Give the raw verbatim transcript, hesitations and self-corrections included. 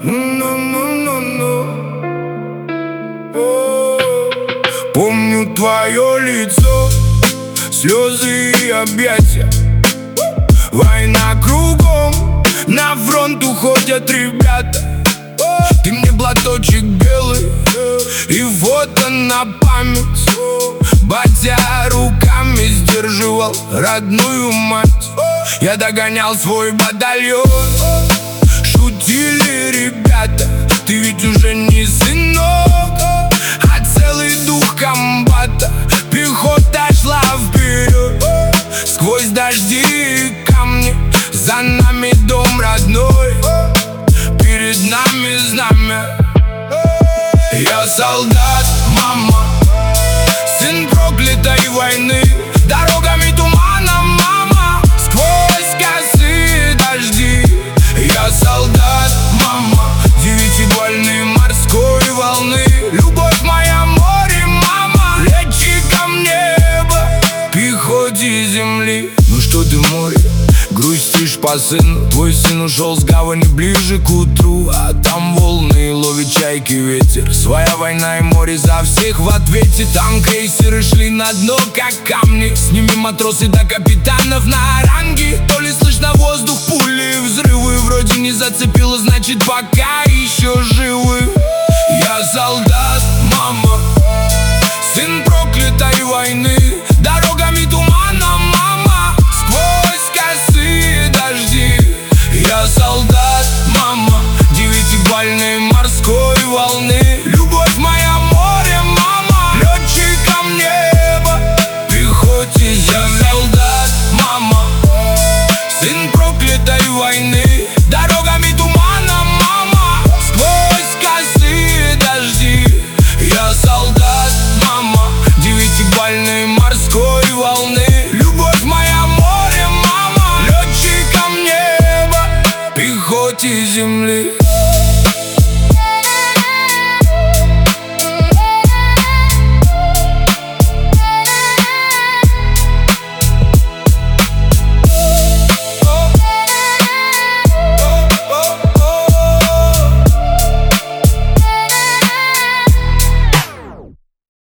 Помню твое лицо, слезы и объятия. Война кругом, на фронт уходят ребята. Ты мне платочек белый и фото на память. Батя руками сдерживал родную мать. Я догонял свой батальон. Шутили ребята, ты ведь уже не сынок, а целый дух комбата. Пехота шла вперед, сквозь дожди и камни. За нами дом родной, перед нами знамя. Я солдат, мама, сын проклятой войны. Дорогами тумана, мама, сквозь косые дожди. Я солдат, мама, девятигольной морской волны. Любовь моя, море, мама, летчиком неба, пехоте земли. Ну что ты, море, грустишь по сыну? Твой сын ушел с гавани ближе к утру, а там волны ловит чайки ветер. Своя война и море за всех в ответе. Там крейсеры шли на дно, как камни. С ними матросы до капитанов на оранге. То ли слышно воздух, пули, взрывы. Вроде не зацепило, значит пока еще живы. Я солдат, мама, сын проклятой войны. Дорогами тумана, мама, сквозь косые дожди. Я солдат, мама, девятигольной морской волны. Любовь моя, море, мама, летчиком неба, пехоте. Я солдат, мама, сын проклятой войны.